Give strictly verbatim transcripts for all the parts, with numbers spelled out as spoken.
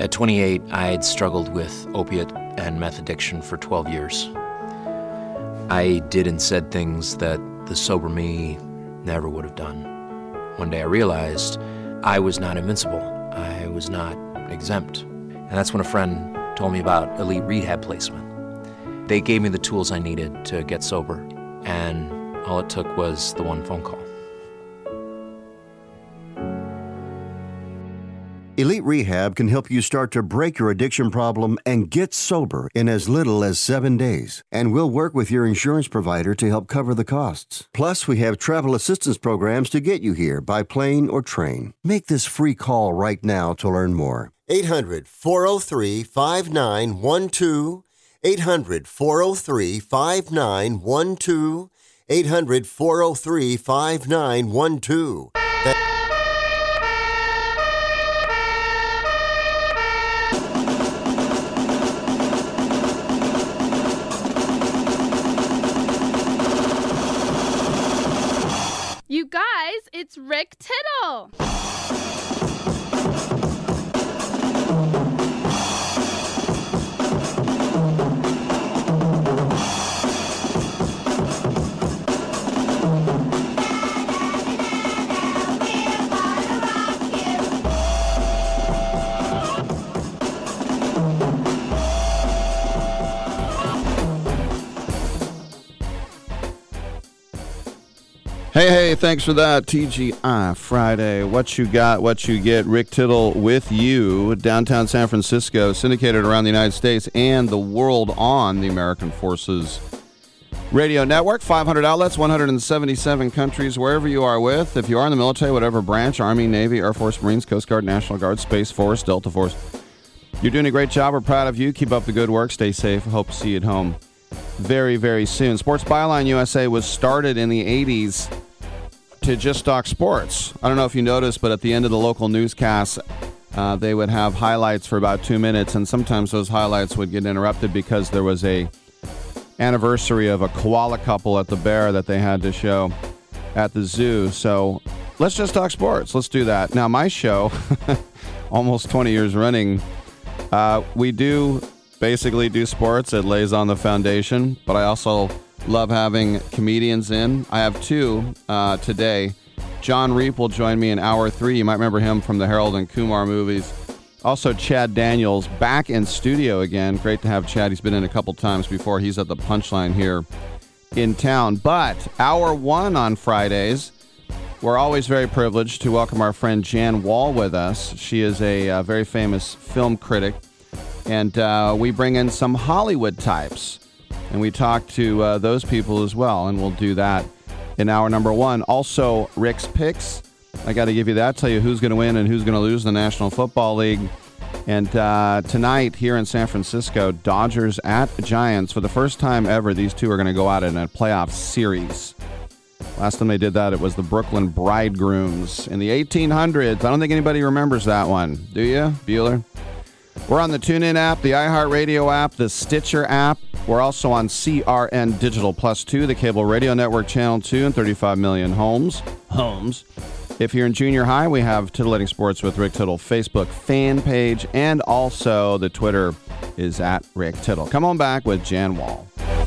At twenty-eight, I had struggled with opiate and meth addiction for twelve years. I did and said things that the sober me never would have done. One day I realized I was not invincible. I was not exempt. And that's when a friend told me about Elite Rehab Placement. They gave me the tools I needed to get sober, and all it took was the one phone call. Elite Rehab can help you start to break your addiction problem and get sober in as little as seven days. And we'll work with your insurance provider to help cover the costs. Plus, we have travel assistance programs to get you here by plane or train. Make this free call right now to learn more. eight hundred, four oh three, five nine one two. eight hundred, four oh three, five nine one two. eight hundred, four oh three, five nine one two. That- You guys, it's Rick Tittle. Hey, hey, thanks for that. T G I Friday. What you got, what you get. Rick Tittle with you. Downtown San Francisco, syndicated around the United States and the world on the American Forces Radio Network. five hundred outlets, one hundred seventy-seven countries, wherever you are with. If you are in the military, whatever branch, Army, Navy, Air Force, Marines, Coast Guard, National Guard, Space Force, Delta Force. You're doing a great job. We're proud of you. Keep up the good work. Stay safe. Hope to see you at home very, very soon. Sports Byline U S A was started in the eighties to just talk sports. I don't know if you noticed, but at the end of the local newscasts, uh, they would have highlights for about two minutes, and sometimes those highlights would get interrupted because there was a anniversary of a koala couple at the Bear that they had to show at the zoo. So let's just talk sports. Let's do that. Now, my show, almost twenty years running, uh, we do basically do sports. It lays on the foundation, but I also love having comedians in. I have two uh, today. John Reep will join me in hour three. You might remember him from the Harold and Kumar movies. Also, Chad Daniels back in studio again. Great to have Chad. He's been in a couple times before. He's at the Punchline here in town. But hour one on Fridays, we're always very privileged to welcome our friend Jan Wall with us. She is a uh, very famous film critic, and uh, we bring in some Hollywood types. And we talk to uh, those people as well, and we'll do that in hour number one. Also, Rick's Picks. I got to give you that, tell you who's going to win and who's going to lose in the National Football League. And uh, tonight here in San Francisco, Dodgers at Giants. For the first time ever, these two are going to go out in a playoff series. Last time they did that, it was the Brooklyn Bridegrooms in the eighteen hundreds. I don't think anybody remembers that one. Do you, Bueller? We're on the TuneIn app, the iHeartRadio app, the Stitcher app. We're also on C R N Digital Plus two, the cable radio network channel two, and thirty-five million homes. Homes. If you're in junior high, we have Titillating Sports with Rick Tittle Facebook fan page, and also the Twitter is at Rick Tittle. Come on back with Jan Wall.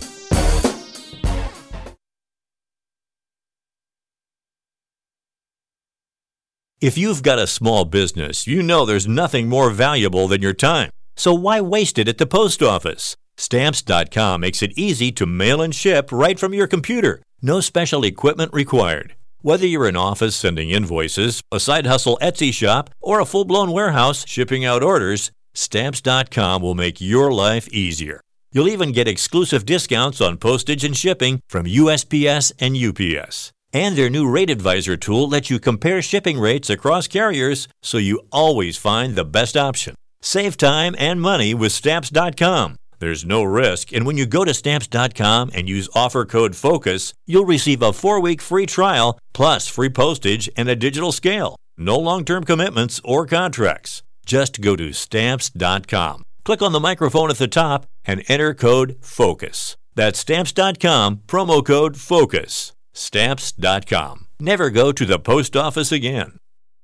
If you've got a small business, you know there's nothing more valuable than your time. So why waste it at the post office? Stamps dot com makes it easy to mail and ship right from your computer. No special equipment required. Whether you're an office sending invoices, a side hustle Etsy shop, or a full-blown warehouse shipping out orders, Stamps dot com will make your life easier. You'll even get exclusive discounts on postage and shipping from U S P S and U P S. And their new Rate Advisor tool lets you compare shipping rates across carriers so you always find the best option. Save time and money with Stamps dot com. There's no risk, and when you go to Stamps dot com and use offer code FOCUS, you'll receive a four-week free trial plus free postage and a digital scale. No long-term commitments or contracts. Just go to Stamps dot com. Click on the microphone at the top and enter code FOCUS. That's Stamps dot com, promo code FOCUS. Stamps dot com. Never go to the post office again.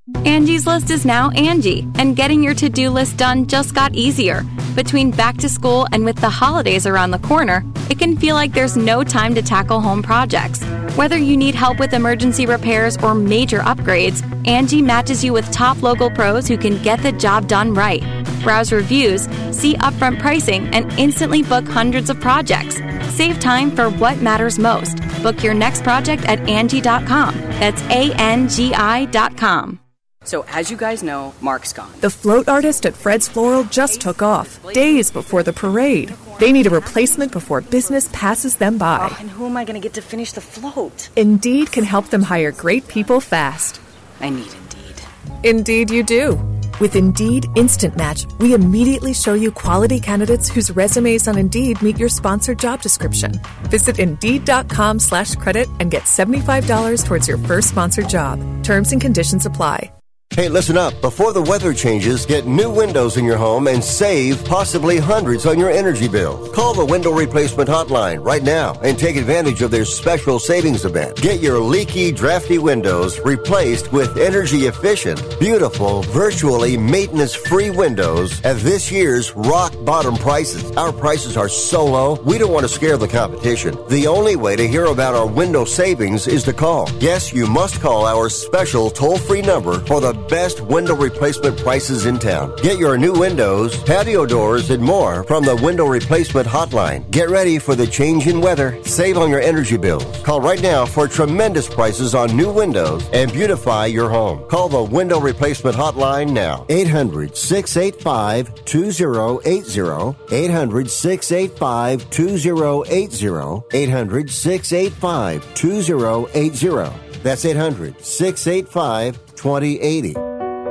Angie's List is now Angie, and getting your to-do list done just got easier. Between back to school and with the holidays around the corner, it can feel like there's no time to tackle home projects. Whether you need help with emergency repairs or major upgrades, Angie matches you with top local pros who can get the job done right. Browse reviews, see upfront pricing, and instantly book hundreds of projects. Save time for what matters most. Book your next project at Angie dot com. That's A N G I dot com. So as you guys know, Mark's gone. The float artist at Fred's Floral just took off, days before the parade. They need a replacement before business passes them by. Oh, and who am I going to get to finish the float? Indeed can help them hire great people fast. I need Indeed. Indeed you do. With Indeed Instant Match, we immediately show you quality candidates whose resumes on Indeed meet your sponsored job description. Visit Indeed.com slash credit and get seventy-five dollars towards your first sponsored job. Terms and conditions apply. Hey, listen up. Before the weather changes, get new windows in your home and save possibly hundreds on your energy bill. Call the Window Replacement Hotline right now and take advantage of their special savings event. Get your leaky, drafty windows replaced with energy-efficient, beautiful, virtually maintenance-free windows at this year's rock-bottom prices. Our prices are so low, we don't want to scare the competition. The only way to hear about our window savings is to call. Yes, you must call our special toll-free number for the best window replacement prices in town. Get your new windows, patio doors, and more from the Window Replacement Hotline. Get ready for the change in weather. Save on your energy bills. Call right now for tremendous prices on new windows and beautify your home. Call the Window Replacement Hotline now. eight hundred, six eight five, two zero eight zero. eight hundred, six eight five, two zero eight zero. eight hundred, six eight five, two zero eight zero. That's eight hundred, six eight five, two zero eight zero.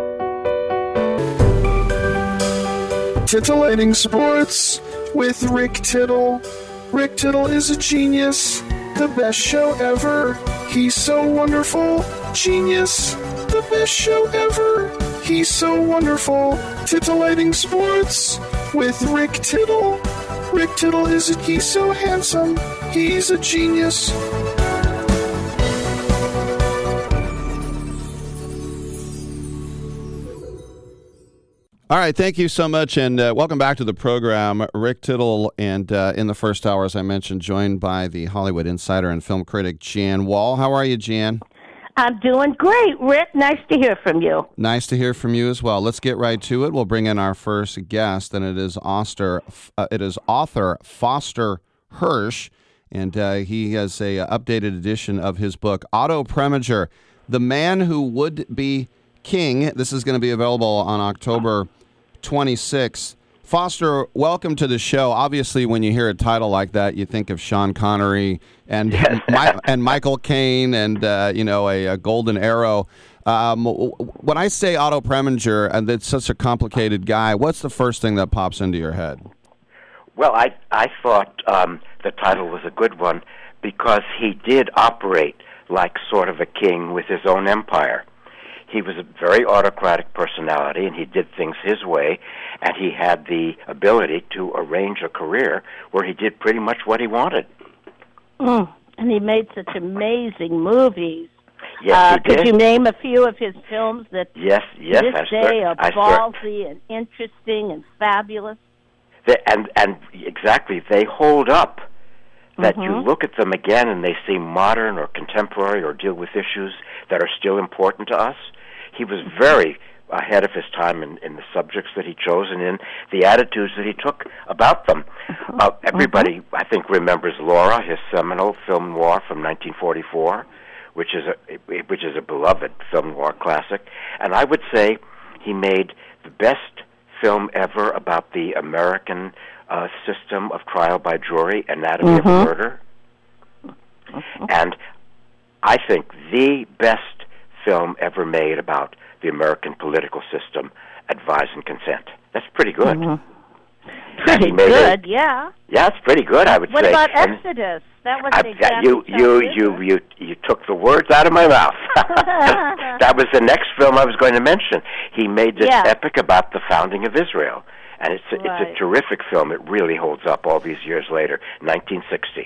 Titillating Sports with Rick Tittle. Rick Tittle is a genius, the best show ever. He's so wonderful, genius, the best show ever. He's so wonderful. Titillating Sports with Rick Tittle. Rick Tittle is a, he's so handsome, he's a genius. All right, thank you so much, and uh, welcome back to the program. Rick Tittle, and uh, in the first hour, as I mentioned, joined by the Hollywood insider and film critic Jan Wall. How are you, Jan? I'm doing great, Rick. Nice to hear from you. Nice to hear from you as well. Let's get right to it. We'll bring in our first guest, and it is author, uh, it is author Foster Hirsch, and uh, he has a uh, updated edition of his book, Otto Preminger, The Man Who Would Be King. This is going to be available on October twenty-sixth. Foster, welcome to the show. Obviously, when you hear a title like that, you think of Sean Connery and yes. My, and Michael Caine and uh, you know a, a Golden Arrow. Um, when I say Otto Preminger, and it's such a complicated guy, what's the first thing that pops into your head? Well, I I thought um, the title was a good one because he did operate like sort of a king with his own empire. He was a very autocratic personality, and he did things his way, and he had the ability to arrange a career where he did pretty much what he wanted. Mm, and he made such amazing movies. Yes, uh, he did. Could you name a few of his films that yes, yes, this I day start, are I start, ballsy and interesting and fabulous? They, and, and exactly, they hold up. That mm-hmm. you look at them again and they seem modern or contemporary or deal with issues that are still important to us. He was very ahead of his time in, in the subjects that he chose and in the attitudes that he took about them. Uh-huh. Uh, everybody, uh-huh. I think, remembers Laura, his seminal film noir from nineteen forty-four, which is a which is a beloved film noir classic. And I would say he made the best film ever about the American uh, system of trial by jury, Anatomy uh-huh. of Murder. Uh-huh. And I think the best film ever made about the American political system, Advise and Consent. That's pretty good. Mm-hmm. Pretty good, a, yeah. Yeah, it's pretty good, I would what say. What about and Exodus? That was I, exactly you, you, you, you, you took the words out of my mouth. That was the next film I was going to mention. He made this yeah. epic about the founding of Israel, and it's a, right. it's a terrific film. It really holds up all these years later, nineteen sixty.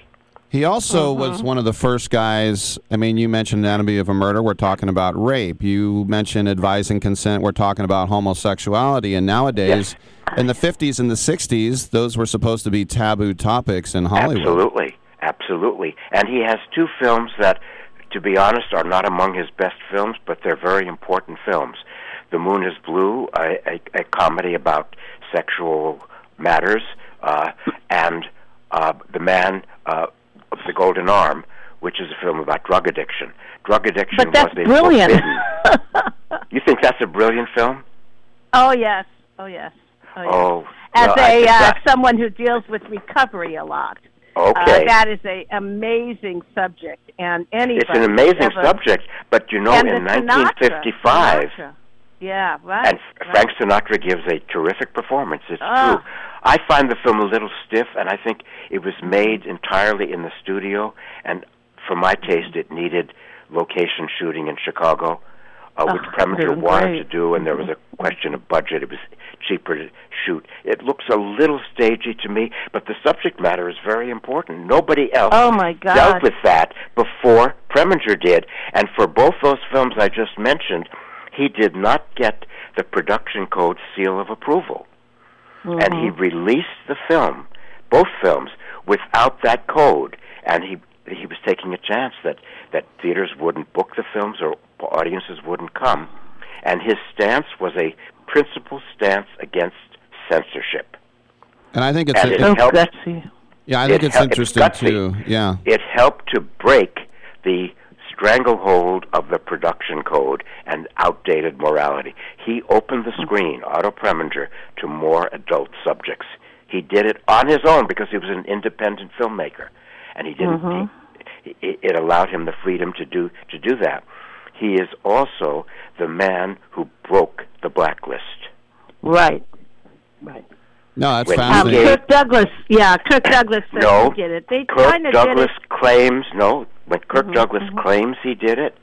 He also Mm-hmm. was one of the first guys. I mean, you mentioned Anatomy of a Murder. We're talking about rape. You mentioned Advising Consent. We're talking about homosexuality. And nowadays, Yes. in the fifties and the sixties, those were supposed to be taboo topics in Hollywood. Absolutely, absolutely. And he has two films that, to be honest, are not among his best films, but they're very important films. The Moon is Blue, a, a, a comedy about sexual matters, uh, and uh, The Man uh, of the Golden Arm, which is a film about drug addiction. Drug addiction But that's was a brilliant. forbidden. You think that's a brilliant film? Oh yes, oh yes, oh yes. Oh, As well, I a think uh, that- someone who deals with recovery a lot, Okay. uh, that is a amazing subject, and anybody. It's an amazing ever, subject, but you know, and in the Sinatra, nineteen fifty-five, Sinatra. Yeah, right. and right. Frank Sinatra gives a terrific performance. It's Ah. true. I find the film a little stiff, and I think it was made entirely in the studio, and for my taste, it needed location shooting in Chicago, uh, which Oh, Preminger doing wanted great. to do, and there was a question of budget. It was cheaper to shoot. It looks a little stagey to me, but the subject matter is very important. Nobody else Oh my God. dealt with that before Preminger did, and for both those films I just mentioned, he did not get the production code seal of approval. Mm-hmm. And he released the film, both films, without that code. And he he was taking a chance that, that theaters wouldn't book the films or audiences wouldn't come. And his stance was a principled stance against censorship. And I think it's And it, it So helped- gutsy. yeah, I think it it's hel- interesting it's gutsy. too. Yeah. It helped to break the stranglehold of the production code and outdated morality. He opened the screen, Otto Preminger, to more adult subjects. He did it on his own because he was an independent filmmaker, and he didn't. Mhm. He, it, it allowed him the freedom to do to do that. He is also the man who broke the blacklist. Right. Right. No, that's When he Um, fascinating. gave- Kirk Douglas, yeah, Kirk Douglas said No, he did it. They Kirk kind of did Douglas it. claims, no, when Kirk Mhm, Douglas mhm. claims he did it,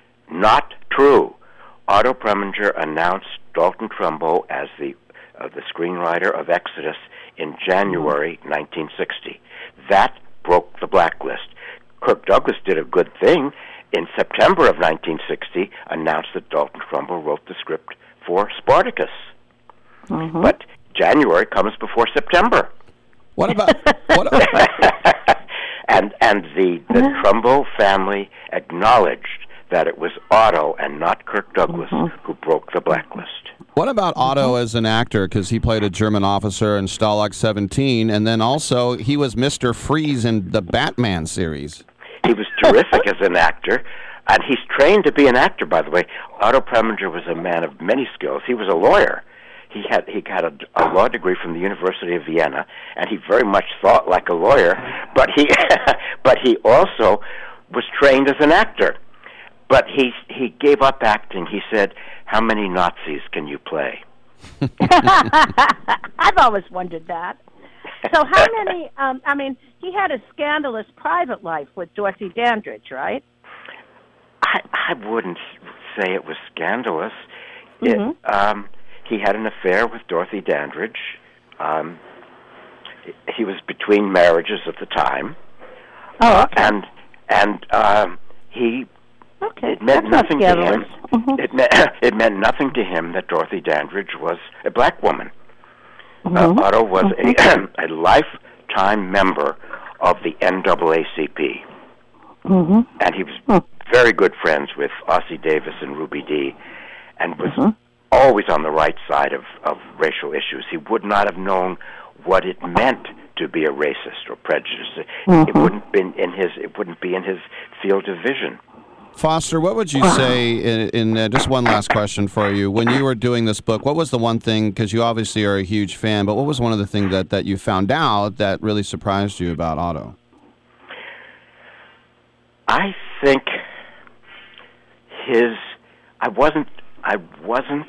not true. Otto Preminger announced Dalton Trumbo as the uh, the screenwriter of Exodus in January Mm-hmm. nineteen sixty. That broke the blacklist. Kirk Douglas did a good thing. In September of nineteen sixty, announced that Dalton Trumbo wrote the script for Spartacus. Mhm. But January comes before September. What about what? and and the the Trumbo family acknowledged that it was Otto and not Kirk Douglas who broke the blacklist. What about Otto as an actor? Because he played a German officer in Stalag seventeen, and then also he was Mister Freeze in the Batman series. He was terrific as an actor, and he's trained to be an actor, by the way. Otto Preminger was a man of many skills. He was a lawyer. He had he got a, a law degree from the University of Vienna, and he very much thought like a lawyer. But he but he also was trained as an actor. But he he gave up acting. He said, "How many Nazis can you play?" I've always wondered that. So how many, um, I mean, he had a scandalous private life with Dorothy Dandridge, right? I I wouldn't say it was scandalous. Mhm. It, um, he had an affair with Dorothy Dandridge. Um, he was between marriages at the time. Oh, okay. Uh, and and um, he okay. it meant That's nothing not to him. scandalous. Mhm. It meant it meant nothing to him that Dorothy Dandridge was a black woman. Mhm. Uh, Otto was Mhm. a, a lifetime member of the N double A C P, Mm-hmm. and he was very good friends with Ossie Davis and Ruby Dee, and was Mhm. always on the right side of, of racial issues. He would not have known what it meant to be a racist or prejudiced. It Mhm. wouldn't been in his. It wouldn't be in his field of vision. Foster, what would you say in, in uh, just one last question for you? When you were doing this book, what was the one thing, because you obviously are a huge fan, but what was one of the things that, that you found out that really surprised you about Otto? I think his. I wasn't. I wasn't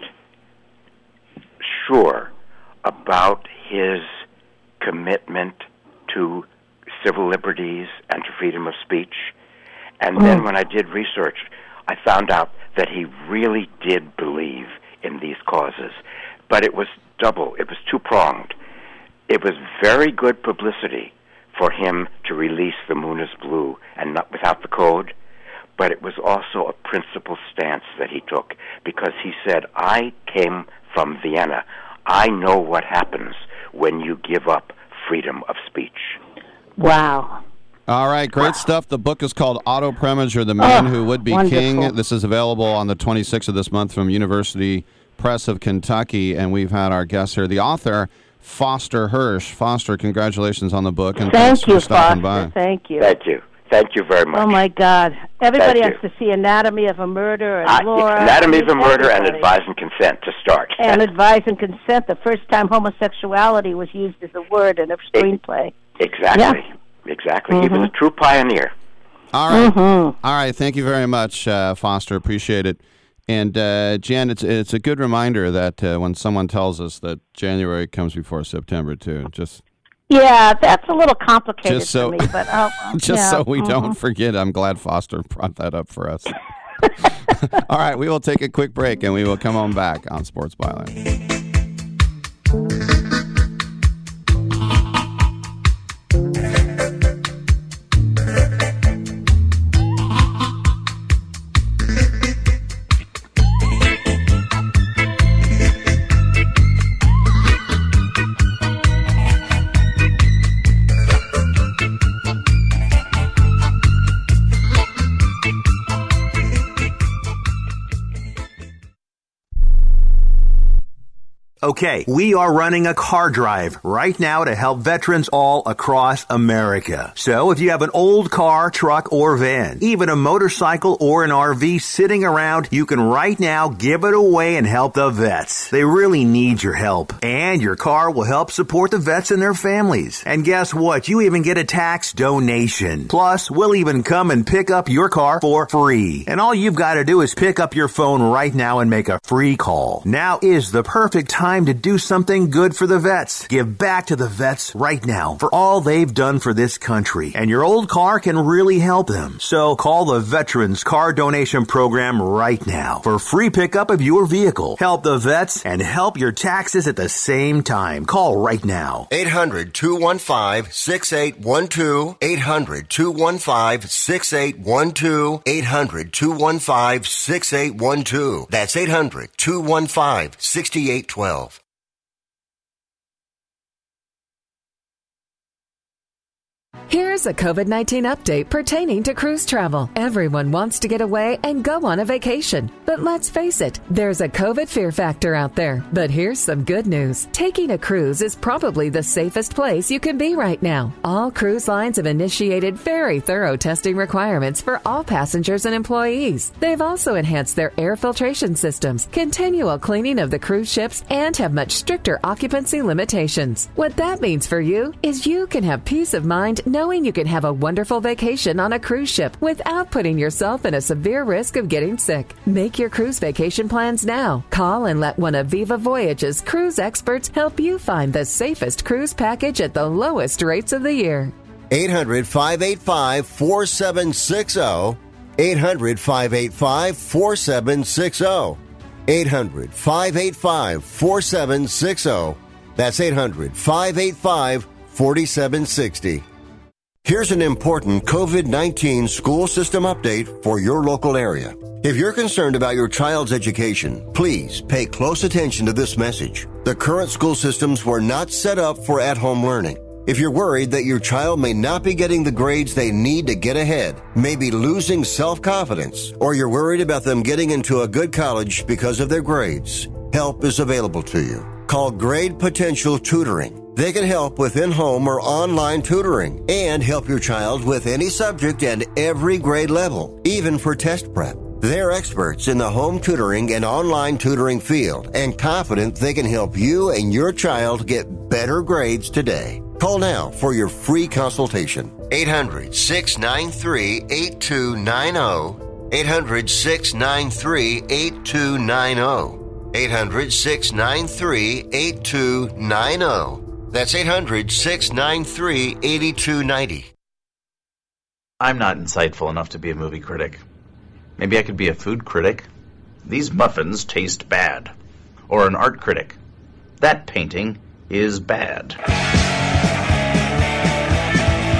sure about his commitment to civil liberties and to freedom of speech. And then Mm. when I did research, I found out that he really did believe in these causes. But it was double. It was two-pronged. It was very good publicity for him to release The Moon is Blue and not without the code, but it was also a principled stance that he took, because he said, I came from Vienna. I know what happens when you give up freedom of speech. Wow. All right, great wow. stuff. The book is called Otto Preminger, The Man oh, Who Would Be wonderful. King. This is available on the twenty-sixth of this month from University Press of Kentucky, and we've had our guest here, the author, Foster Hirsch. Foster, congratulations on the book, and Thank thanks you, for stopping Foster. by. Thank you. Thank you. Thank you very much. Oh, my God. Everybody Thank has you. to see Anatomy of a Murder and Uh, Laura. Anatomy of a Murder everybody. and Advise and Consent to start. And Advise and Consent, the first time homosexuality was used as a word in a screenplay. Exactly. Yeah. Exactly. Mm-hmm. He was a true pioneer. All right. Mm-hmm. All right. Thank you very much, uh, Foster. Appreciate it. And, uh, Jan, it's it's a good reminder that uh, when someone tells us that January comes before September, too, just... Yeah, that's a little complicated just so, for me, but I'll, just yeah. so we mm-hmm. don't forget, I'm glad Foster brought that up for us. All right, we will take a quick break, and we will come on back on Sports Byline. Okay, we are running a car drive right now to help veterans all across America. So if you have an old car, truck, or van, even a motorcycle or an R V sitting around, you can right now give it away and help the vets. They really need your help. And your car will help support the vets and their families. And guess what? You even get a tax donation. Plus, we'll even come and pick up your car for free. And all you've got to do is pick up your phone right now and make a free call. Now is the perfect time to do something good for the vets. Give back to the vets right now for all they've done for this country. And your old car can really help them. So call the Veterans Car Donation Program right now for free pickup of your vehicle. Help the vets and help your taxes at the same time. Call right now. eight hundred, two one five, six eight one two. eight hundred, two one five, six eight one two. eight hundred, two one five, six eight one two. That's eight hundred, two one five, six eight one two. Here's a COVID nineteen update pertaining to cruise travel. Everyone wants to get away and go on a vacation. But let's face it, there's a COVID fear factor out there. But here's some good news. Taking a cruise is probably the safest place you can be right now. All cruise lines have initiated very thorough testing requirements for all passengers and employees. They've also enhanced their air filtration systems, continual cleaning of the cruise ships, and have much stricter occupancy limitations. What that means for you is you can have peace of mind knowing you can have a wonderful vacation on a cruise ship without putting yourself in a severe risk of getting sick. Make your cruise vacation plans now. Call and let one of Viva Voyage's cruise experts help you find the safest cruise package at the lowest rates of the year. eight hundred, five eight five, four seven six zero. eight hundred, five eight five, four seven six zero. eight hundred, five eight five, four seven six zero. That's eight hundred, five eight five, four seven six zero. Here's an important COVID nineteen school system update for your local area. If you're concerned about your child's education, please pay close attention to this message. The current school systems were not set up for at-home learning. If you're worried that your child may not be getting the grades they need to get ahead, maybe losing self-confidence, or you're worried about them getting into a good college because of their grades, help is available to you. Call Grade Potential Tutoring. They can help with in-home or online tutoring and help your child with any subject and every grade level, even for test prep. They're experts in the home tutoring and online tutoring field and confident they can help you and your child get better grades today. Call now for your free consultation. eight hundred, six nine three, eight two nine zero. eight hundred, six nine three, eight two nine zero. eight hundred, six nine three, eight two nine zero. That's eight hundred, six nine three, eight two nine zero. I'm not insightful enough to be a movie critic. Maybe I could be a food critic. These muffins taste bad. Or an art critic. That painting is bad.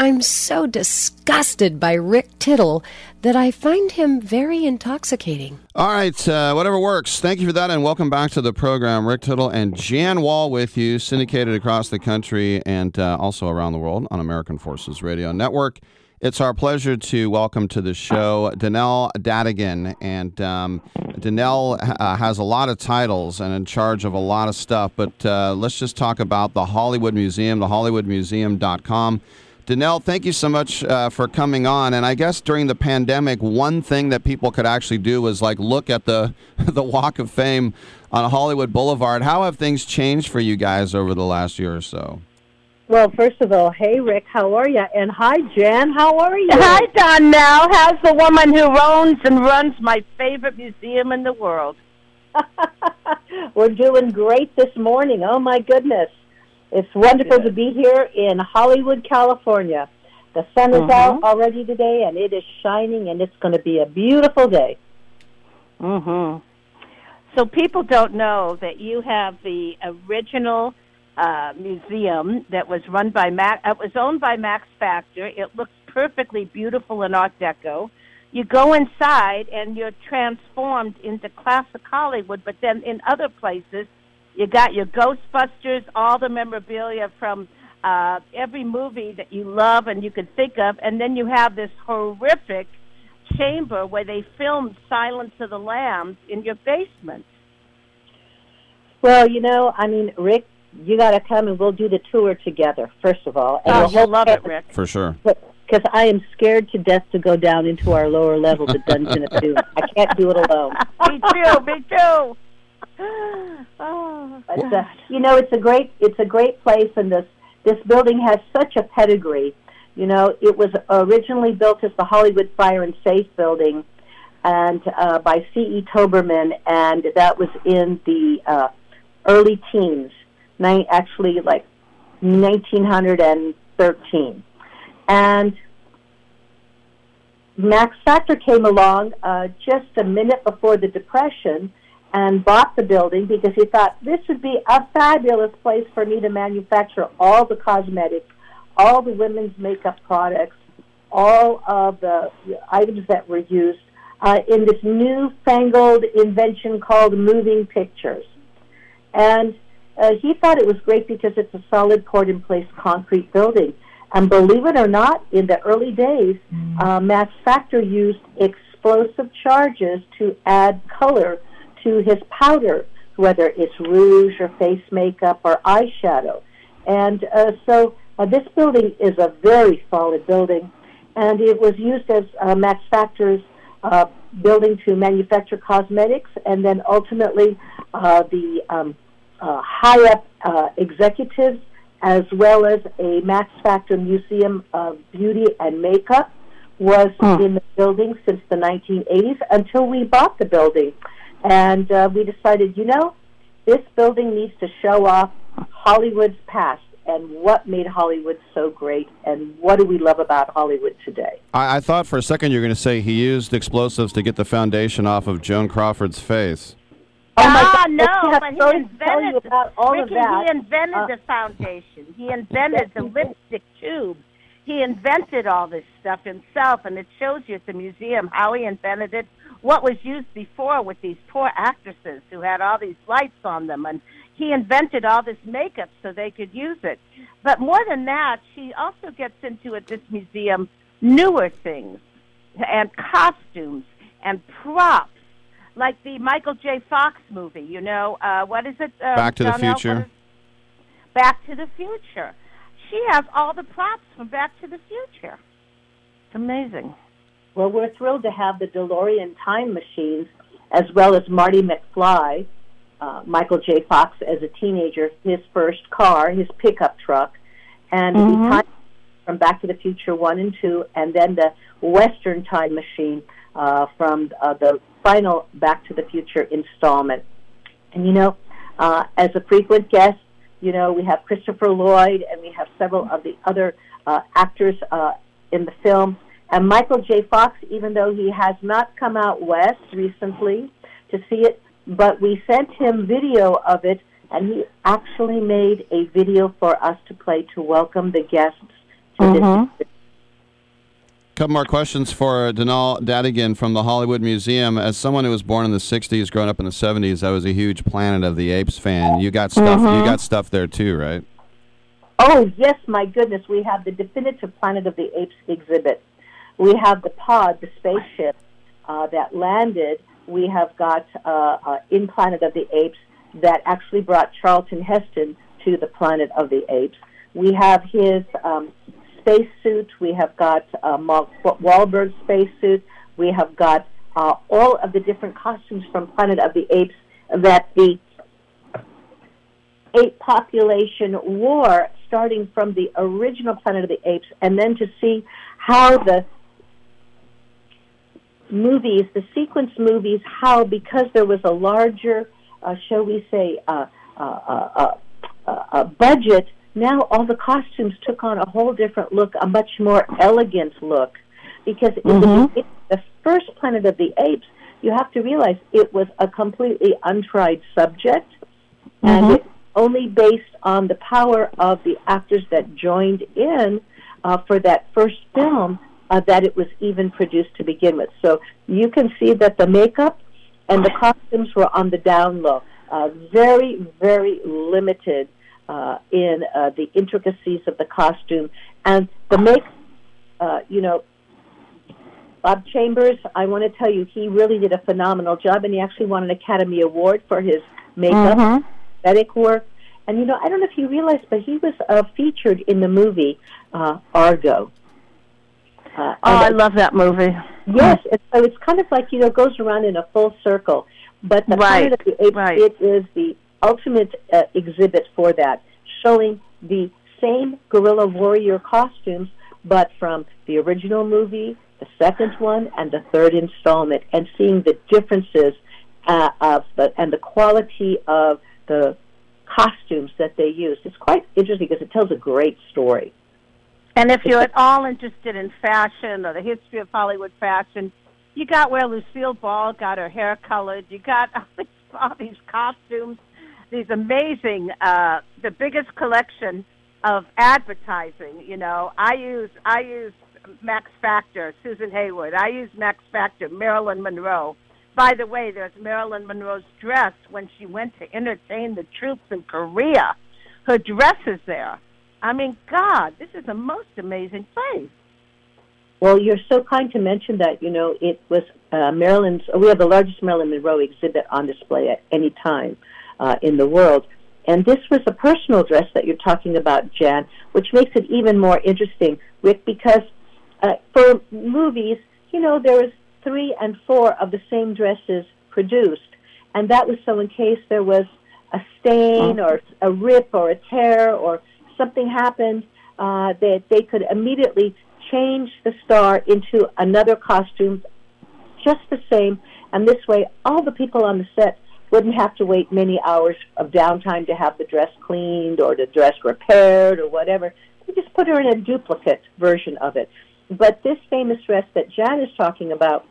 I'm so disgusted by Rick Tittle that I find him very intoxicating. All right, uh, whatever works. Thank you for that, and welcome back to the program. Rick Tittle and Jan Wall with you, syndicated across the country and uh, also around the world on American Forces Radio Network. It's our pleasure to welcome to the show Danelle Dadigan. And um, Danelle uh, has a lot of titles and in charge of a lot of stuff, but uh, let's just talk about the Hollywood Museum, the hollywood museum dot com. Danelle, thank you so much uh, for coming on. And I guess during the pandemic, one thing that people could actually do was like look at the the Walk of Fame on Hollywood Boulevard. How have things changed for you guys over the last year or so? Well, first of all, hey, Rick, how are you? And hi, Jan, how are you? Hi, Donnell. How's the woman who owns and runs my favorite museum in the world? We're doing great this morning. Oh, my goodness. It's wonderful Good. to be here in Hollywood, California. The sun is mm-hmm. out already today, and it is shining, and it's going to be a beautiful day. Mm-hmm. So people don't know that you have the original uh, museum that was run by Max. It was owned by Max Factor. It looks perfectly beautiful in Art Deco. You go inside, and you're transformed into classic Hollywood, but then in other places, you got your Ghostbusters, all the memorabilia from uh, every movie that you love and you could think of, and then you have this horrific chamber where they filmed Silence of the Lambs in your basement. Well, you know, I mean, Rick, you got to come and we'll do the tour together, first of all. And Oh, we'll you'll love it, Rick. For sure. Because I am scared to death to go down into our lower level, the Dungeon of Doom. I can't do it alone. Me too, me too. Oh, but, uh, you know, it's a great it's a great place, and this this building has such a pedigree. You know, it was originally built as the Hollywood Fire and Safe Building, and uh, by C E Toberman, and that was in the uh, early teens, ni- actually like nineteen thirteen, and Max Factor came along uh, just a minute before the Depression and bought the building because he thought this would be a fabulous place for me to manufacture all the cosmetics, all the women's makeup products, all of the items that were used uh, in this newfangled invention called moving pictures. And uh, he thought it was great because it's a solid poured-in-place concrete building. And believe it or not, in the early days, uh, Max Factor used explosive charges to add color to his powder, whether it's rouge or face makeup or eyeshadow. And uh, so uh, this building is a very solid building, and it was used as uh, Max Factor's uh, building to manufacture cosmetics, and then ultimately uh, the um, uh, high-up uh, executives, as well as a Max Factor Museum of Beauty and Makeup, was hmm. in the building since the nineteen eighties until we bought the building. And uh, we decided, you know, this building needs to show off Hollywood's past and what made Hollywood so great and what do we love about Hollywood today. I, I thought for a second you were going to say he used explosives to get the foundation off of Joan Crawford's face. Oh my Ah, God. no, I but he tell you invented about all Ricky, of that. he invented Uh, the foundation. He invented the lipstick tube. He invented all this stuff himself, and it shows you at the museum how he invented it, what was used before with these poor actresses who had all these lights on them, and he invented all this makeup so they could use it. But more than that, she also gets into at this museum newer things and costumes and props, like the Michael J. Fox movie, you know, uh, what is it? Uh, Back to the Donnell? Future. What is- Back to the Future. She has all the props from Back to the Future. It's amazing. Well, we're thrilled to have the DeLorean time machines, as well as Marty McFly, uh, Michael J. Fox as a teenager, his first car, his pickup truck, and Mhm. the time from Back to the Future one and two, and then the Western time machine uh, from uh, the final Back to the Future installment. And, you know, uh, as a frequent guest, you know, we have Christopher Lloyd, and we have several of the other uh, actors uh, in the film. And Michael J. Fox, even though he has not come out west recently to see it, but we sent him video of it, and he actually made a video for us to play to welcome the guests to Mhm. this Couple more questions for Donald Dadigan from the Hollywood Museum. As someone who was born in the sixties, growing up in the seventies, I was a huge Planet of the Apes fan. You got stuff. Mhm. You got stuff there too, right? Oh, yes, my goodness. We have the definitive Planet of the Apes exhibit. We have the pod, the spaceship uh, that landed. We have got uh, uh, in Planet of the Apes that actually brought Charlton Heston to the Planet of the Apes. We have his um, spacesuit. We have got uh, Mark Wahlberg's spacesuit. We have got uh, all of the different costumes from Planet of the Apes that the ape population wore, starting from the original Planet of the Apes, and then to see how the movies, the sequence movies, how because there was a larger, uh, shall we say, uh, uh, uh, uh, uh, budget, now all the costumes took on a whole different look, a much more elegant look. Because in Mm-hmm. the, the first Planet of the Apes, you have to realize it was a completely untried subject, and Mhm. it only based on the power of the actors that joined in uh, for that first film uh, that it was even produced to begin with. So you can see that the makeup and the costumes were on the down low, uh, very, very limited uh, in uh, the intricacies of the costume. And the make, uh, you know, Bob Chambers, I want to tell you, he really did a phenomenal job, and he actually won an Academy Award for his makeup, Mhm. aesthetic work. And, you know, I don't know if you realize, but he was uh, featured in the movie uh, Argo. Uh, Oh, I love that movie. Yes, it's, so it's kind of like, you know, it goes around in a full circle. But the Right, Planet of the Apes, right. it is the ultimate uh, exhibit for that, showing the same guerrilla warrior costumes, but from the original movie, the second one, and the third installment, and seeing the differences uh, of the and the quality of the costumes that they used. It's quite interesting because it tells a great story. And if you're at all interested in fashion or the history of Hollywood fashion, you got where Lucille Ball got her hair colored. You got all these, all these costumes, these amazing, uh, the biggest collection of advertising. You know, I use I use Max Factor, Susan Hayward. I use Max Factor, Marilyn Monroe. By the way, there's Marilyn Monroe's dress when she went to entertain the troops in Korea. Her dress is there. I mean, God, this is the most amazing place. Well, you're so kind to mention that. You know, it was uh, Marilyn's, we have the largest Marilyn Monroe exhibit on display at any time uh, in the world. And this was a personal dress that you're talking about, Jan, which makes it even more interesting, Rick, because uh, for movies, you know, there was three and four of the same dresses produced. And that was so in case there was a stain or a rip or a tear or something happened, uh, that they could immediately change the star into another costume just the same. And this way, all the people on the set wouldn't have to wait many hours of downtime to have the dress cleaned or the dress repaired or whatever. They just put her in a duplicate version of it. But this famous dress that Jan is talking about,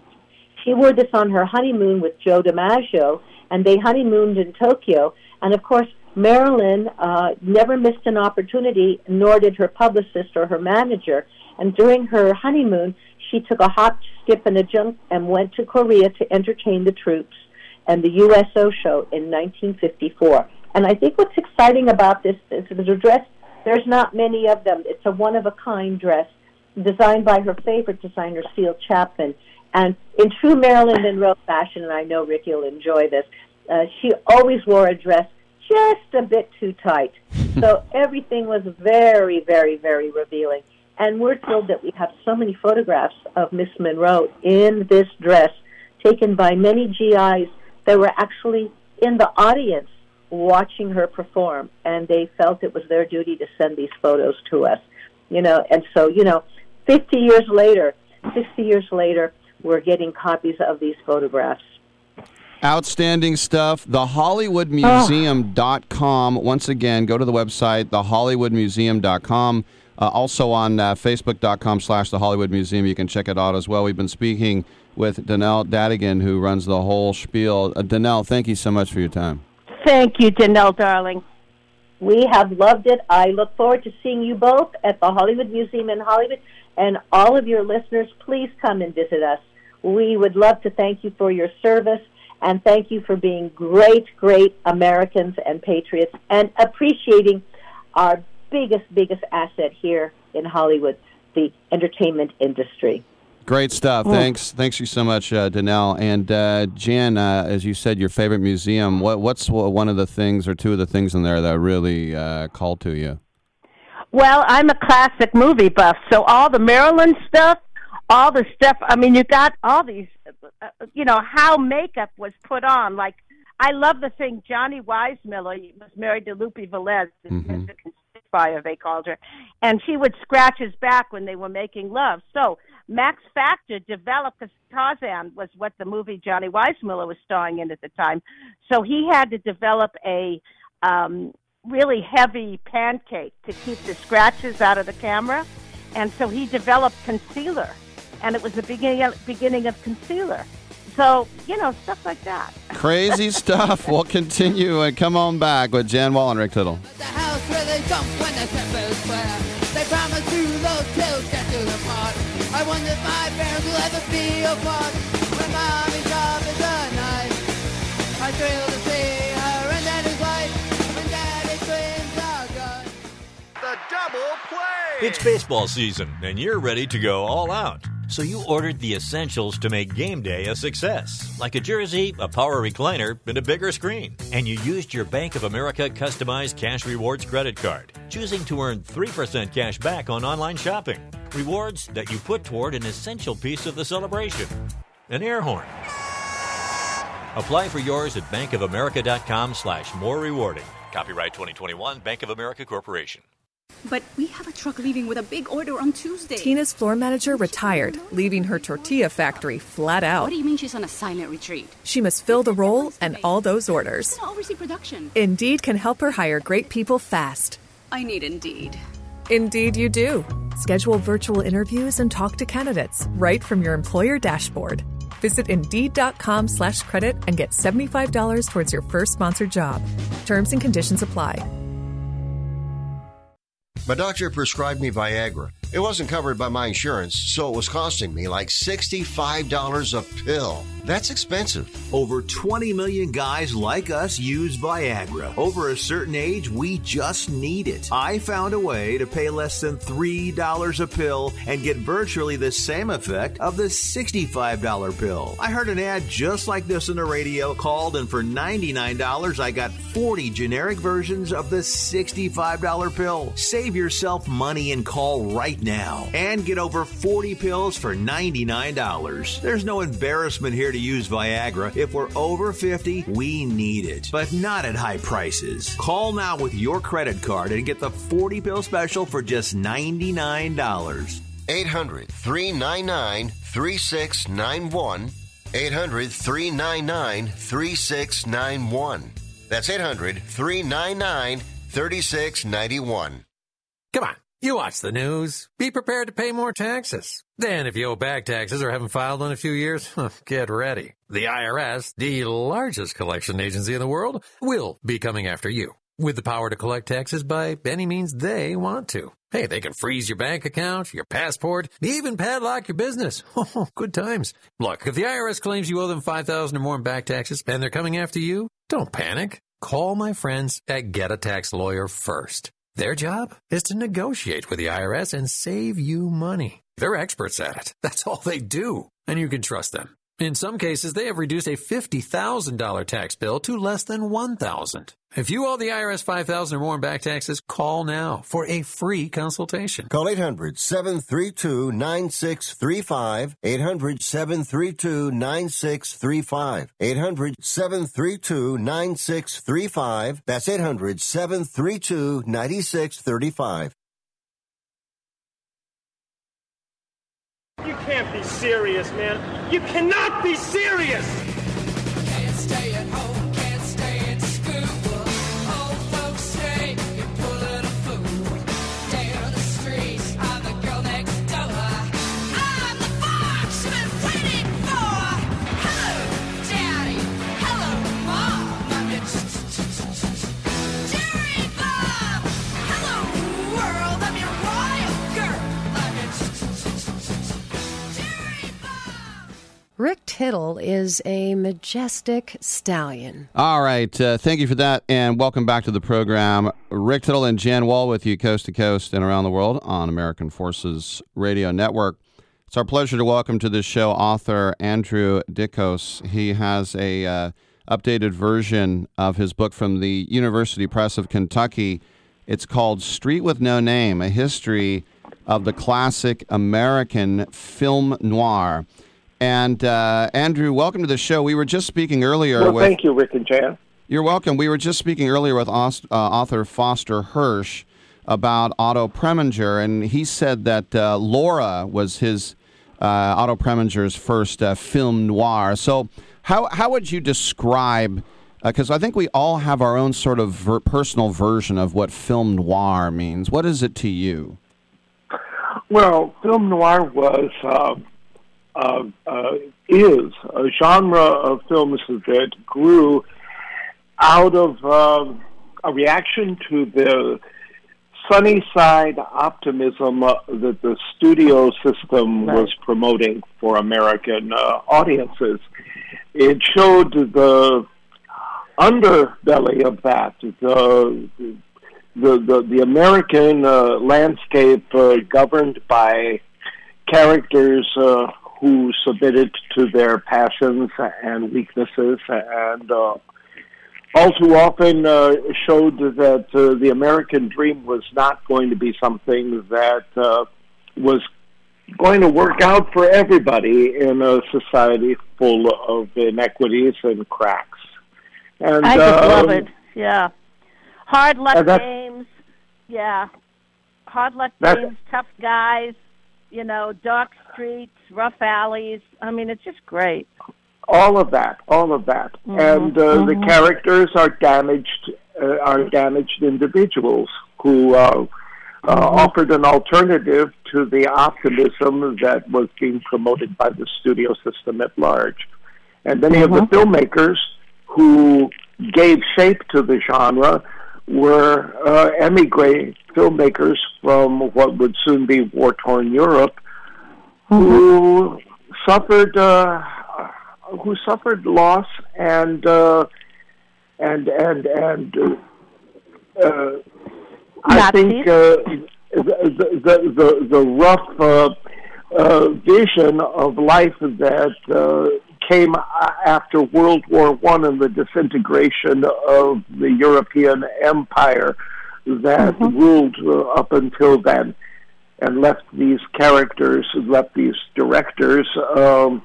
she wore this on her honeymoon with Joe DiMaggio, and they honeymooned in Tokyo. And, of course, Marilyn uh, never missed an opportunity, nor did her publicist or her manager. And during her honeymoon, she took a hop, skip, and a jump and went to Korea to entertain the troops and the U S O show in nineteen fifty-four. And I think what's exciting about this is the dress, there's not many of them. It's a one-of-a-kind dress designed by her favorite designer, Ceil Chapman. And in true Marilyn Monroe fashion, and I know Rick, you'll enjoy this, uh, she always wore a dress just a bit too tight. So everything was very, very, very revealing. And we're thrilled that we have so many photographs of Miss Monroe in this dress taken by many G Is that were actually in the audience watching her perform. And they felt it was their duty to send these photos to us. You know, and so, you know, fifty years later, sixty years later, we're getting copies of these photographs. Outstanding stuff. the hollywood museum dot com. Once again, go to the website, the hollywood museum dot com. Uh, also on uh, facebook dot com slash the Hollywood Museum. You can check it out as well. We've been speaking with Donald Dadigan, who runs the whole spiel. Uh, Donald, thank you so much for your time. Thank you, Danelle, darling. We have loved it. I look forward to seeing you both at the Hollywood Museum in Hollywood. And all of your listeners, please come and visit us. We would love to thank you for your service, and thank you for being great, great Americans and patriots, and appreciating our biggest, biggest asset here in Hollywood, the entertainment industry. Great stuff. Thanks. Thanks you so much, uh, Danelle. And uh, Jan, uh, as you said, your favorite museum, what, what's one of the things or two of the things in there that really uh, called to you? Well, I'm a classic movie buff, so all the Maryland stuff, all the stuff, I mean, you got all these, uh, you know, how makeup was put on. Like, I love the thing, Johnny Weissmuller was married to Lupe Velez, mm-hmm. Mexican Spitfire, they called her, and she would scratch his back when they were making love. So Max Factor developed, because Tarzan was what the movie Johnny Weissmuller was starring in at the time, so he had to develop a um, really heavy pancake to keep the scratches out of the camera, and so he developed concealer, and it was the beginning of, beginning of concealer. So, you know, stuff like that. Crazy stuff. We'll continue and come on back with Jan Wall and Rick Tittle. The house where they jump when the tempers flare. They promise to those tales get to the part. I wonder if my parents will ever be apart. When mommy's job is a knife, I thrill to see her and daddy's wife. When daddy's twins are gone. The double play! It's baseball season, and you're ready to go all out. So you ordered the essentials to make game day a success, like a jersey, a power recliner, and a bigger screen. And you used your Bank of America customized Cash Rewards credit card, choosing to earn three percent cash back on online shopping. Rewards that you put toward an essential piece of the celebration, an air horn. Apply for yours at bankofamerica.com slash more rewarding. Copyright twenty twenty-one, Bank of America Corporation. But we have a truck leaving with a big order on Tuesday. Tina's floor manager retired, leaving her tortilla factory flat out. What do you mean she's on a silent retreat? She must fill the role and all those orders. I'll oversee production. Indeed can help her hire great people fast. I need Indeed. Indeed you do. Schedule virtual interviews and talk to candidates right from your employer dashboard. Visit Indeed.com slash credit and get seventy-five dollars towards your first sponsored job. Terms and conditions apply. My doctor prescribed me Viagra. It wasn't covered by my insurance, so it was costing me like sixty-five dollars a pill. That's expensive. Over twenty million guys like us use Viagra. Over a certain age, we just need it. I found a way to pay less than three dollars a pill and get virtually the same effect of the sixty-five dollars pill. I heard an ad just like this on the radio, called, and for ninety-nine dollars, I got forty generic versions of the sixty-five dollars pill. Save yourself money and call right now and get over forty pills for ninety-nine dollars. There's no embarrassment here to use Viagra. If we're over fifty, we need it, but not at high prices. Call now with your credit card and get the forty pill special for just ninety-nine dollars. eight hundred, three nine nine, three six nine one. eight hundred, three nine nine, three six nine one. That's eight hundred, three nine nine, three six nine one. Come on. You watch the news. Be prepared to pay more taxes. Then if you owe back taxes or haven't filed in a few years, get ready. The I R S, the largest collection agency in the world, will be coming after you with the power to collect taxes by any means they want to. Hey, they can freeze your bank account, your passport, even padlock your business. Oh, good times. Look, if the I R S claims you owe them five thousand dollars or more in back taxes and they're coming after you, don't panic. Call my friends at Get a Tax Lawyer first. Their job is to negotiate with the I R S and save you money. They're experts at it. That's all they do, and you can trust them. In some cases, they have reduced a fifty thousand dollars tax bill to less than one thousand dollars. If you owe the I R S five thousand dollars or more in back taxes, call now for a free consultation. Call eight hundred, seven three two, nine six three five, eight hundred, seven three two, nine six three five, eight hundred, seven three two, nine six three five. That's eight hundred, seven three two, nine six three five. You can't be serious, man. You cannot be serious! Can't stay at home, can't stay in school. Old folks say you're pulling a fool. Day on the streets, I'm the girl next door. I'm the fox you've been waiting for. Hello, Daddy. Hello, Mom. I'm your Jerry Bob. Hello, world. I'm your royal girl. I'm your Tittle is a majestic stallion. All right. Uh, thank you for that, and welcome back to the program. Rick Tittle and Jan Wall with you coast to coast and around the world on American Forces Radio Network. It's our pleasure to welcome to this show author Andrew Dicos. He has a uh, updated version of his book from the University Press of Kentucky. It's called Street with No Name, A History of the Classic American Film Noir. And uh, Andrew, welcome to the show. We were just speaking earlier Well, with... thank you, Rick and Jan. You're welcome. We were just speaking earlier with uh, author Foster Hirsch about Otto Preminger, and he said that uh, Laura was his uh, Otto Preminger's first uh, film noir. So how how would you describe, because uh, I think we all have our own sort of ver- personal version of what film noir means. What is it to you? Well, film noir was, uh, uh, uh, is a genre of films that grew out of uh, a reaction to the sunny side optimism uh, that the studio system was promoting for American uh, audiences. It showed the underbelly of that, the the the, the American uh, landscape uh, governed by characters uh, who submitted to their passions and weaknesses, and uh, all too often uh, showed that uh, the American dream was not going to be something that uh, was going to work out for everybody in a society full of inequities and cracks. And, I just um, love it. Yeah. Hard luck and that- games. Yeah. Hard luck That- games, tough guys, you know, dark streets, rough alleys. I mean, it's just great. All of that, all of that, Mhm, and uh, mhm. the characters are damaged, uh, are damaged individuals who uh, uh, offered an alternative to the optimism that was being promoted by the studio system at large. And many of the filmmakers who gave shape to the genre were uh, emigre filmmakers from what would soon be war-torn Europe, who suffered. Uh, who suffered loss and uh, and and and uh, uh, I think uh, the, the the the rough uh, uh, vision of life that uh, came after World War One and the disintegration of the European Empire that ruled uh, up until then, and left these characters, left these directors. Um,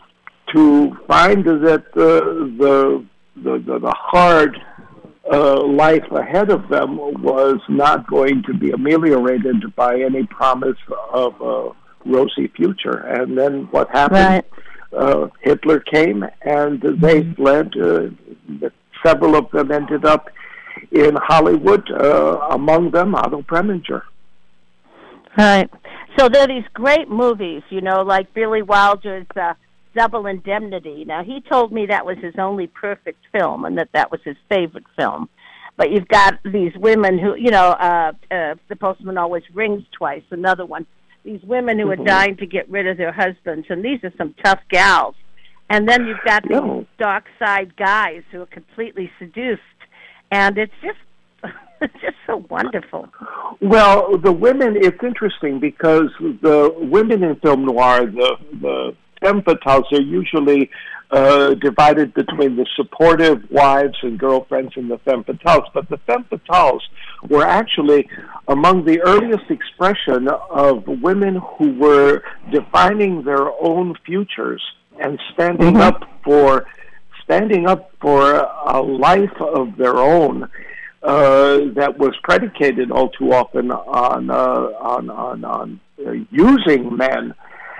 to find that the the the, the, the hard uh, life ahead of them was not going to be ameliorated by any promise of a rosy future. And then what happened? Right. Uh, Hitler came, and they fled. Uh, several of them ended up in Hollywood, uh, among them Otto Preminger. Right. So there are these great movies, you know, like Billy Wilder's uh, Double Indemnity. Now, he told me that was his only perfect film and that that was his favorite film. But you've got these women who, you know, uh, uh, The Postman Always Rings Twice, another one. These women who Mhm. are dying to get rid of their husbands, and these are some tough gals. And then you've got these No. dark side guys who are completely seduced. And it's just, it's just so wonderful. Well, the women, it's interesting because the women in film noir, the, the femme fatales, are usually uh, divided between the supportive wives and girlfriends and the femme fatales. But the femme fatales were actually among the earliest expression of women who were defining their own futures and standing Mhm. up for standing up for a life of their own. Uh, that was predicated all too often on uh, on on, on uh, using men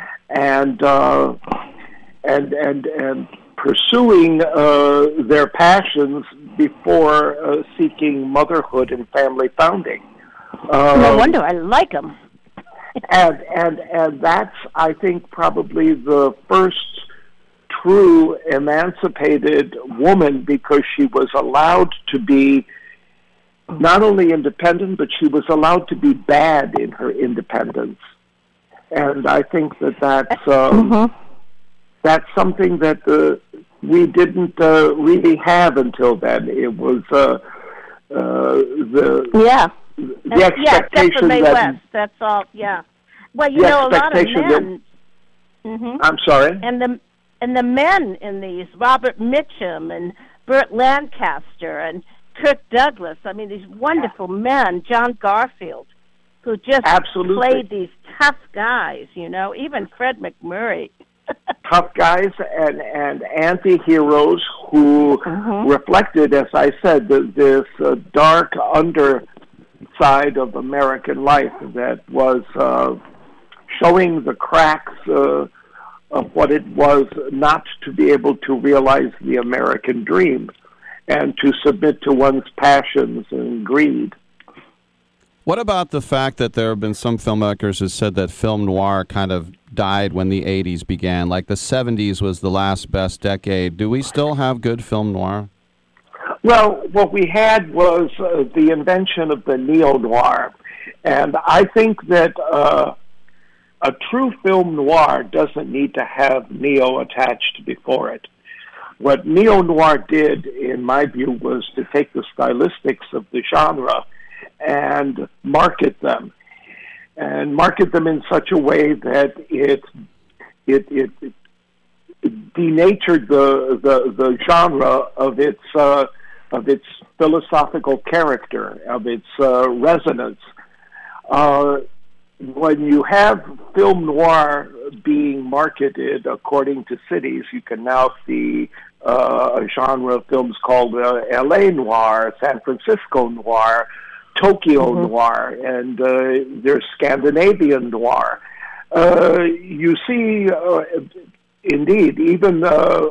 and uh, and and and pursuing uh, their passions before uh, seeking motherhood and family founding. Uh, No wonder I like them. and and and that's, I think, probably the first true emancipated woman, because she was allowed to be not only independent, but she was allowed to be bad in her independence. And I think that that's um, that's something that uh, we didn't uh, really have until then. It was uh, uh, the yeah the And- yeah, except for expectation Mae that West. That's all. Yeah. Well, you the know, a lot of expectation that- men. hmm I'm sorry. And the and the men in these, Robert Mitchum and Burt Lancaster and Kirk Douglas. I mean, these wonderful men. John Garfield, who just Absolutely. played these tough guys. You know, even Fred McMurray. Tough guys and, and anti-heroes who Mm-hmm. reflected, as I said, the, this uh, dark underside of American life that was uh, showing the cracks uh, of what it was not to be able to realize the American dream and to submit to one's passions and greed. What about the fact that there have been some filmmakers who said that film noir kind of died when the eighties began, like the seventies was the last best decade? Do we still have good film noir? Well, what we had was uh, the invention of the neo-noir, and I think that uh, a true film noir doesn't need to have neo attached before it. What neo-noir did, in my view, was to take the stylistics of the genre and market them, and market them in such a way that it it it, it denatured the, the the genre of its uh, of its philosophical character, of its uh, resonance. Uh, when you have film noir being marketed according to cities, you can now see uh, a genre of films called uh, L A noir, San Francisco noir, Tokyo Mm-hmm. noir, and uh, there's Scandinavian noir. Uh, you see, uh, indeed, even uh,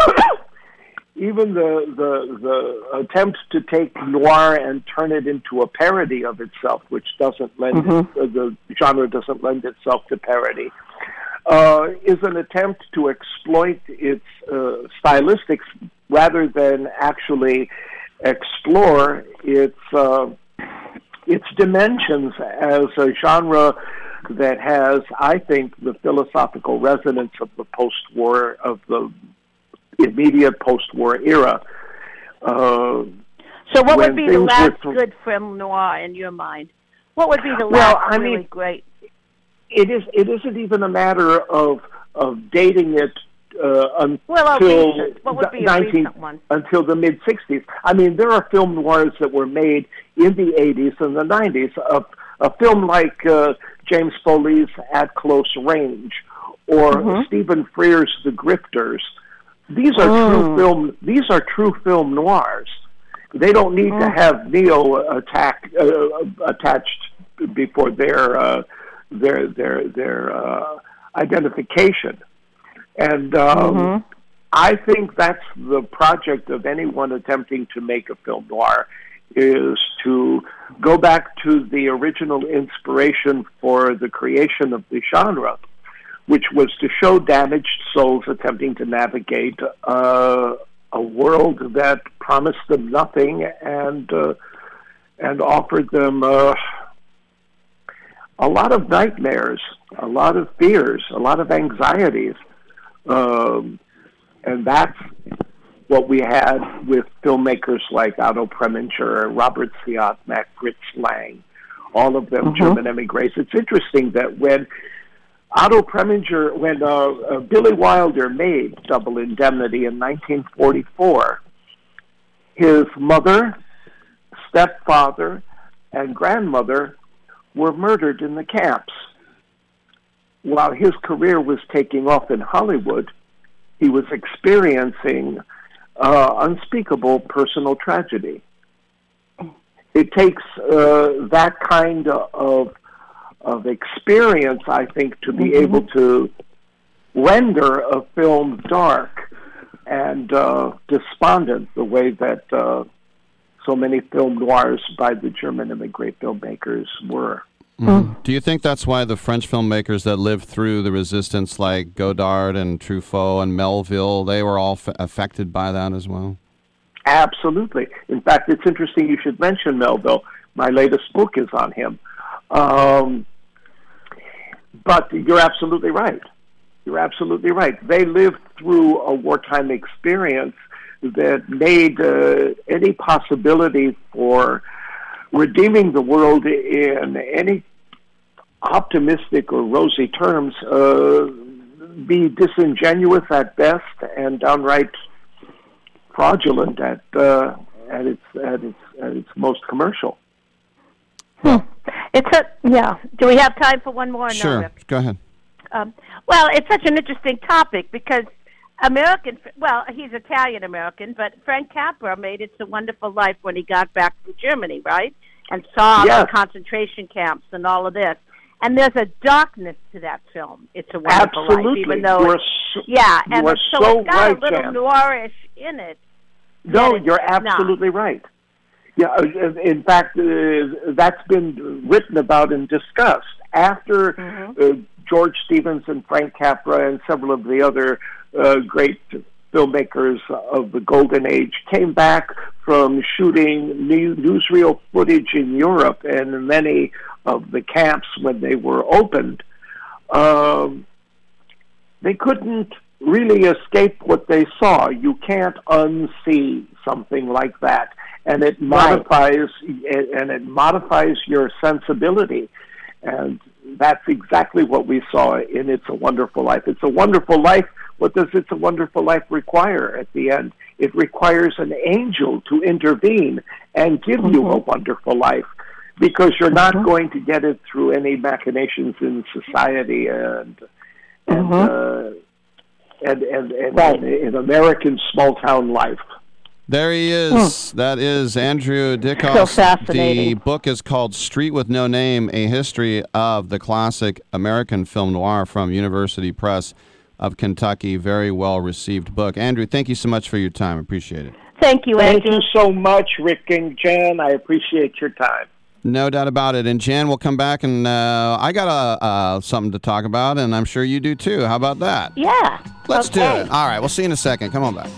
even the, the the attempt to take noir and turn it into a parody of itself, which doesn't lend Mhm. it, uh, the genre doesn't lend itself to parody, uh, is an attempt to exploit its uh, stylistics rather than actually explore its uh, its dimensions as a genre that has, I think, the philosophical resonance of the post-war, of the immediate post-war era. Uh, So, what when would be the things last were- good film noir in your mind? What would be the Well, last I really mean, great? It is. It isn't even a matter of of dating it uh, until Well, a recent. What would be a nineteen recent one? until the mid sixties. I mean, there are film noirs that were made in the eighties and the nineties. A, a film like uh, James Foley's At Close Range, or Mhm. Stephen Frears' The Grifters. These are Mm. true film. These are true film noirs. They don't need to Mm. have neo attack uh, attached before their uh, their their their uh, identification. And um, Mhm. I think that's the project of anyone attempting to make a film noir, is to go back to the original inspiration for the creation of the genre, which was to show damaged souls attempting to navigate uh, a world that promised them nothing and uh, and offered them uh, a lot of nightmares, a lot of fears, a lot of anxieties. Um, and that's what we had with filmmakers like Otto Preminger, Robert Siott, Mac Fritz Lang, all of them Mhm. German emigres. It's interesting that when Otto Preminger, when uh, uh, Billy Wilder made Double Indemnity in nineteen forty-four, his mother, stepfather, and grandmother were murdered in the camps. While his career was taking off in Hollywood, he was experiencing uh, unspeakable personal tragedy. It takes uh, that kind of of experience, I think, to be Mhm. able to render a film dark and uh, despondent the way that uh, so many film noirs by the German immigrant filmmakers were. Mhm. Do you think that's why the French filmmakers that lived through the resistance, like Godard and Truffaut and Melville, they were all f- affected by that as well? Absolutely. In fact, it's interesting you should mention Melville. My latest book is on him. Um, but you're absolutely right. You're absolutely right. They lived through a wartime experience that made uh, any possibility for redeeming the world in any optimistic or rosy terms uh, be disingenuous at best and downright fraudulent at uh, at its at its at its most commercial. Hmm. It's a yeah. Do we have time for one more? Or Sure. No, Rip? Go ahead. Um, well, it's such an interesting topic because American, well, he's Italian American, but Frank Capra made It's a Wonderful Life when he got back from Germany, right? And saw Yes. the concentration camps and all of this. And there's a darkness to that film, It's a Wonderful Life, Absolutely. even though You are it's, so- yeah, you and are it's, so, so it's got right, a little Jan. noirish in it. No, Yet it's you're not. absolutely right. Yeah, uh, in fact, uh, that's been written about and discussed after Mm-hmm. uh, George Stevens and Frank Capra and several of the other uh, great filmmakers of the Golden Age came back from shooting new, newsreel footage in Europe and in many of the camps when they were opened. Um, they couldn't really escape what they saw. You can't unsee something like that, and it modifies and it modifies your sensibility. And that's exactly what we saw in It's a Wonderful Life. It's a Wonderful Life. What does It's a Wonderful Life require at the end? It requires an angel to intervene and give mm-hmm. you a wonderful life, because you're not mm-hmm. going to get it through any machinations in society and and mm-hmm. uh, and, and, and right. in, in American small town life. There he is. Hmm. That is Andrew Dickoff. So fascinating. The book is called Street with No Name, A History of the Classic American Film Noir from University Press of Kentucky. Very well received book. Andrew, thank you so much for your time. Appreciate it. Thank you, Thank Andrew. you so much, Rick and Jan. I appreciate your time. No doubt about it. And Jan will come back, and uh, I got uh, uh, something to talk about, and I'm sure you do too. How about that? Yeah. Let's okay. do it. All right. We'll see you in a second. Come on back.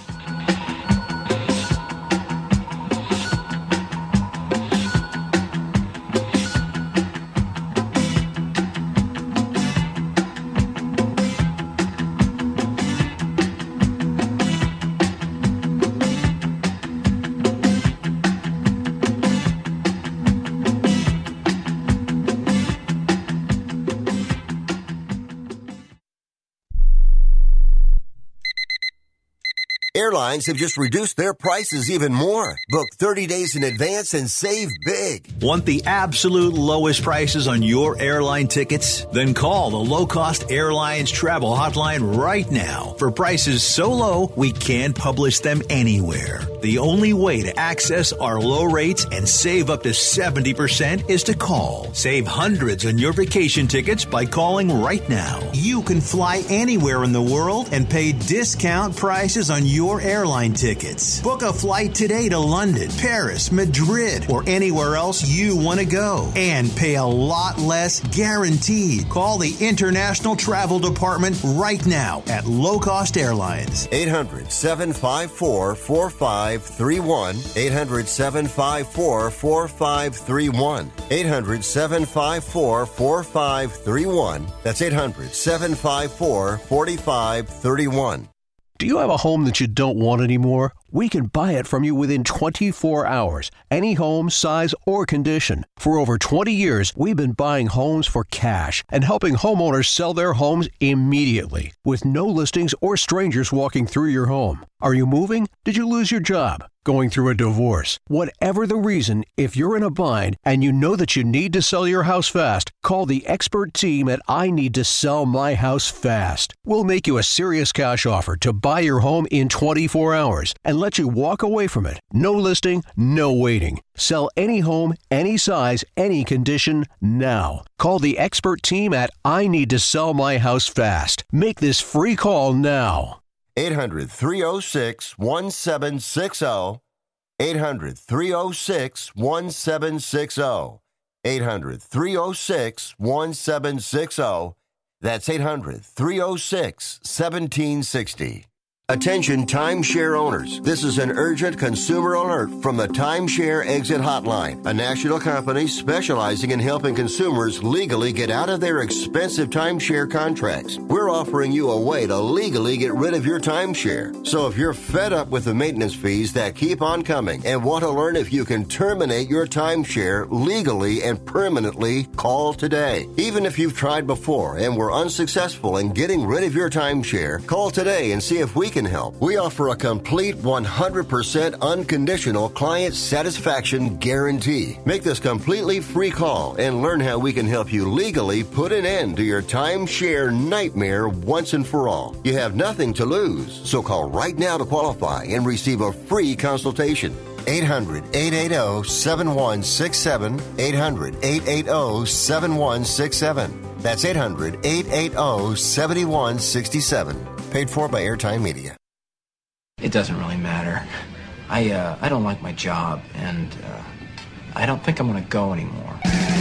Airlines have just reduced their prices even more. Book thirty days in advance and save big. Want the absolute lowest prices on your airline tickets? Then call the Low Cost Airlines Travel Hotline right now for prices so low we can't publish them anywhere. The only way to access our low rates and save up to seventy percent is to call. Save hundreds on your vacation tickets by calling right now. You can fly anywhere in the world and pay discount prices on your airline tickets. Book a flight today to London, Paris, Madrid, or anywhere else you want to go and pay a lot less guaranteed. Call the International Travel Department right now at Low Cost Airlines. eight hundred, seven five four, four five three one. eight hundred, seven five four, four five three one. eight hundred, seven five four, four five three one. That's eight hundred, seven five four, four five three one. Do you have a home that you don't want anymore? We can buy it from you within twenty-four hours. Any home, size, or condition. For over twenty years, we've been buying homes for cash and helping homeowners sell their homes immediately with no listings or strangers walking through your home. Are you moving? Did you lose your job? Going through a divorce? Whatever the reason, if you're in a bind and you know that you need to sell your house fast, call the expert team at I Need to Sell My House Fast. We'll make you a serious cash offer to buy your home in twenty-four hours and let you walk away from it. No listing, no waiting. Sell any home, any size, any condition, now. Call the expert team at I Need to Sell My House Fast. Make this free call now. eight hundred, three oh six, one seven six oh. eight hundred, three oh six, one seven six oh. eight hundred, three oh six, one seven six oh. That's eight hundred, three oh six, one seven six oh. Attention timeshare owners. This is an urgent consumer alert from the Timeshare Exit Hotline, a national company specializing in helping consumers legally get out of their expensive timeshare contracts. We're offering you a way to legally get rid of your timeshare. So if you're fed up with the maintenance fees that keep on coming and want to learn if you can terminate your timeshare legally and permanently, call today. Even if you've tried before and were unsuccessful in getting rid of your timeshare, call today and see if we can help. We offer a complete one hundred percent unconditional client satisfaction guarantee. Make this completely free call and learn how we can help you legally put an end to your timeshare nightmare once and for all. You have nothing to lose, so call right now to qualify and receive a free consultation. eight hundred, eight eight zero, seven one six seven, eight hundred, eight eight zero, seven one six seven. That's eight hundred, eight eight zero, seven one six seven. Paid for by Airtime Media. It doesn't really matter. I uh, I don't like my job, and uh, I don't think I'm going to go anymore.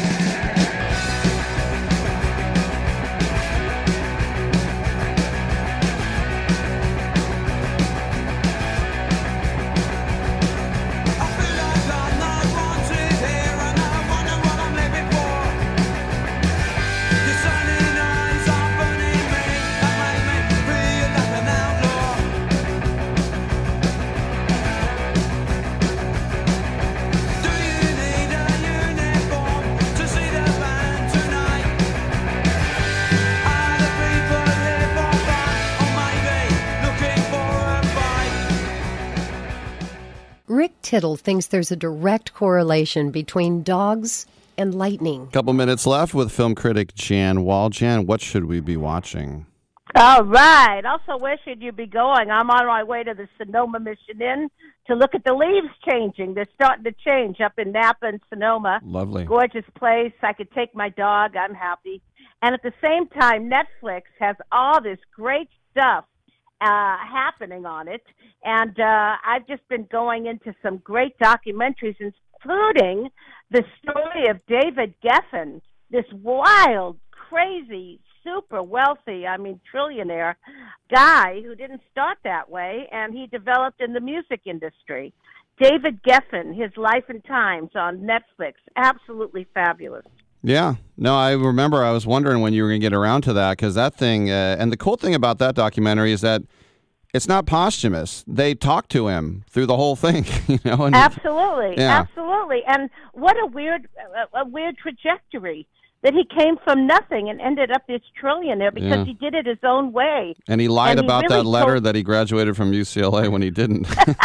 Rick Tittle thinks there's a direct correlation between dogs and lightning. Couple minutes left with film critic Jan Wall. Jan, what should we be watching? All right. Also, where should you be going? I'm on my way to the Sonoma Mission Inn to look at the leaves changing. They're starting to change up in Napa and Sonoma. Lovely. Gorgeous place. I could take my dog. I'm happy. And at the same time, Netflix has all this great stuff uh, happening on it. And uh, I've just been going into some great documentaries, including the story of David Geffen, this wild, crazy, super wealthy, I mean, trillionaire guy who didn't start that way, and he developed in the music industry. David Geffen, His Life and Times on Netflix. Absolutely fabulous. Yeah. No, I remember I was wondering when you were going to get around to that, because that thing, uh, and the cool thing about that documentary is that it's not posthumous. They talked to him through the whole thing, you know. And absolutely, yeah. absolutely. And what a weird, a, a weird trajectory that he came from nothing and ended up this trillionaire because Yeah. he did it his own way. And he lied And he about really that letter told- that he graduated from U C L A when he didn't.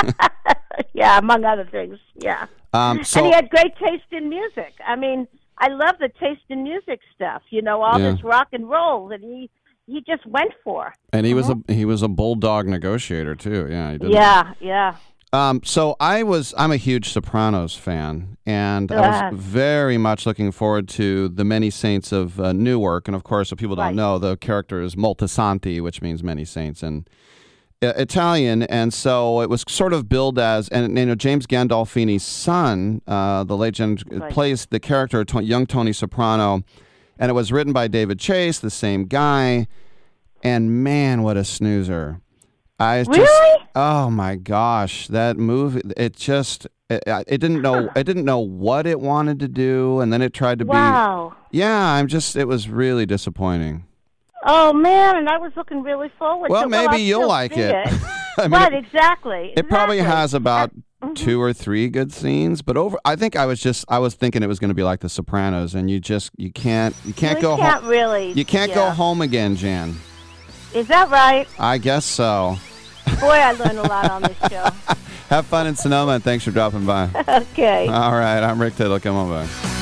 Yeah, among other things. Yeah. Um, so- and he had great taste in music. I mean, I love the taste in music stuff. You know, all Yeah. this rock and roll that he he just went for. And he was a he was a bulldog negotiator too. Yeah, he did. Yeah, yeah. Um, so I was I'm a huge Sopranos fan, and I Yes. was very much looking forward to the Many Saints of uh, Newark. And of course, if people don't Right. know, the character is Moltisanti, which means many saints in uh, Italian. And so it was sort of billed as, and you know, James Gandolfini's son, uh, the late Gen, Right. plays the character to- young Tony Soprano, and it was written by David Chase, the same guy. And man, what a snoozer! I just, Really? oh my gosh, that movie! It just, it, it didn't know, it didn't know what it wanted to do, and then it tried to Wow. be. Yeah, I'm just, it was really disappointing. Oh man, and I was looking really forward Well, to maybe I'll you'll still like see it. I mean, right, it- exactly. It probably exactly. has about Mhm. two or three good scenes, but over. I think I was just, I was thinking it was going to be like The Sopranos, and you just, you can't, you can't We go can't home. really. You can't go yeah. home again, Jan. Is that right? I guess so. Boy, I learned a lot on this show. Have fun in Sonoma, and thanks for dropping by. Okay. All right, I'm Rick Tittle. Come on back.